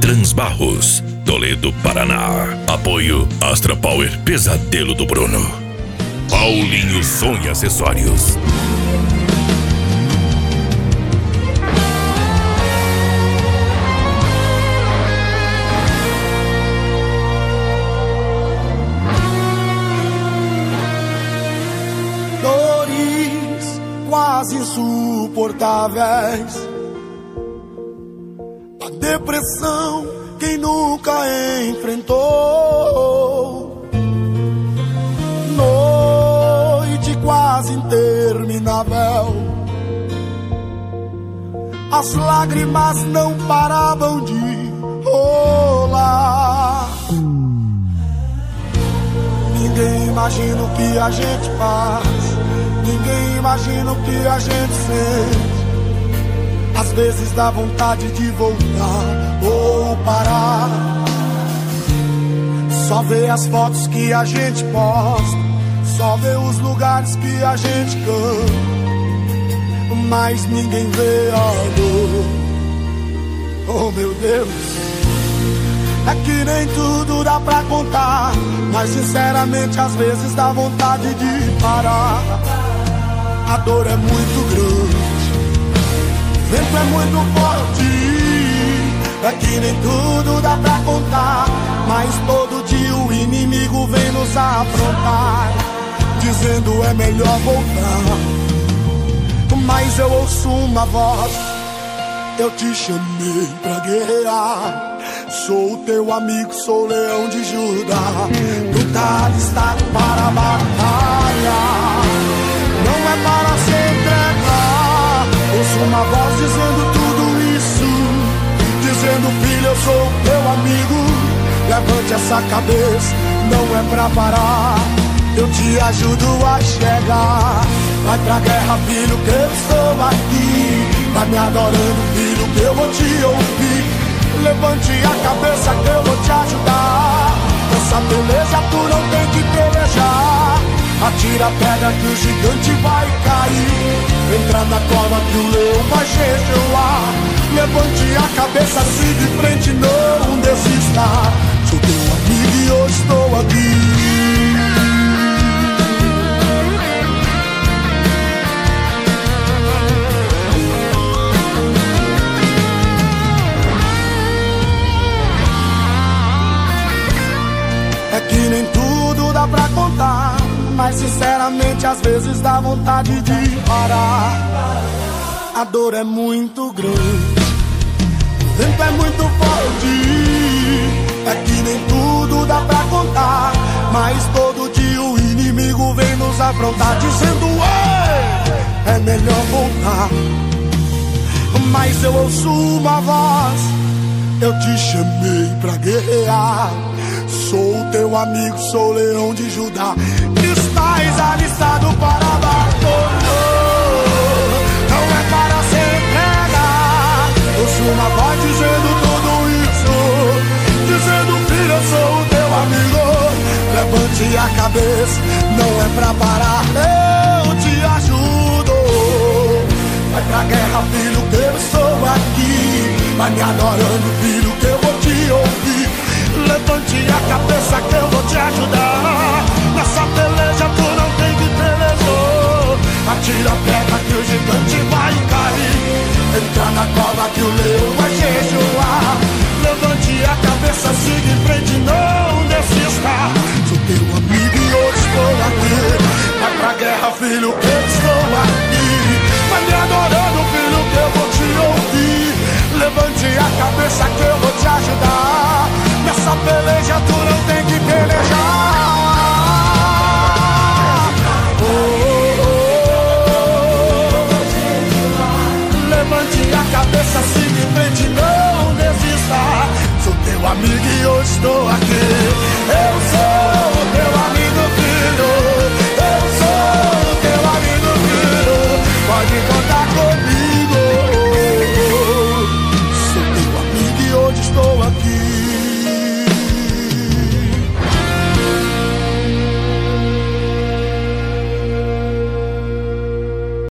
Transbarros, Toledo, Paraná. Apoio Astra Power Pesadelo do Bruno. Paulinho Som e Acessórios. Dores quase insuportáveis, a depressão quem nunca enfrentou, noite quase interminável, as lágrimas não paravam de rolar. Ninguém imagina o que a gente faz, ninguém imagina o que a gente sente. Às vezes dá vontade de voltar ou parar, só ver as fotos que a gente posta, só ver os lugares que a gente canta, mas ninguém vê a dor. Oh meu Deus, é que nem tudo dá pra contar, mas sinceramente às vezes dá vontade de parar. A dor é muito grande, o vento é muito forte, é que nem tudo dá pra contar, mas todo dia o inimigo vem nos afrontar, dizendo é melhor voltar. Mas eu ouço uma voz, eu te chamei pra guerrear, sou teu amigo, sou leão de Judá, tu tá listado para a batalha, não é para se entregar. Ouço uma voz dizendo tudo isso, dizendo filho, eu sou teu amigo, levante essa cabeça, não é pra parar, eu te ajudo a chegar. Vai pra guerra, filho, que eu estou aqui, vai me adorando, filho, que eu vou te ouvir. Levante a cabeça que eu vou te ajudar, essa beleza tu não tem que pelejar. Atira a pedra que o gigante vai cair, entra na cova que o leão vai jejuar. Levante a cabeça, siga em frente, não desista, sou teu amigo e eu estou aqui. É que nem tudo dá pra contar, mas sinceramente às vezes dá vontade de parar. A dor é muito grande, o vento é muito forte, é que nem tudo dá pra contar, mas todo dia o inimigo vem nos afrontar, dizendo ei, é melhor voltar. Mas eu ouço uma voz, eu te chamei pra guerrear, sou teu amigo, sou leão de Judá, estás alistado para a batalha, não é para se entregar. Ouço uma voz dizendo tudo isso, dizendo filho, eu sou o teu amigo, levante a cabeça, não é pra parar, eu te ajudo. Vai pra guerra, filho, que eu estou aqui, vai me adorando, filho, que eu vou te ouvir. Levante a cabeça que eu vou te ajudar, nessa peleja tu não tem que pelejar. Atira a pedra que o gigante vai cair, entra na cova que o leão vai jejuar. Levante a cabeça, siga em frente, não desista, sou teu amigo e eu estou aqui. Vai pra guerra, filho, que eu estou aqui, vai me adorando, filho, que eu vou te ouvir. Levante a cabeça que eu vou te ajudar, nessa peleja tu não tem que pelejar. Oh, oh, oh. Levante a cabeça, siga em frente, não desista, sou teu amigo e eu estou aqui. Eu sou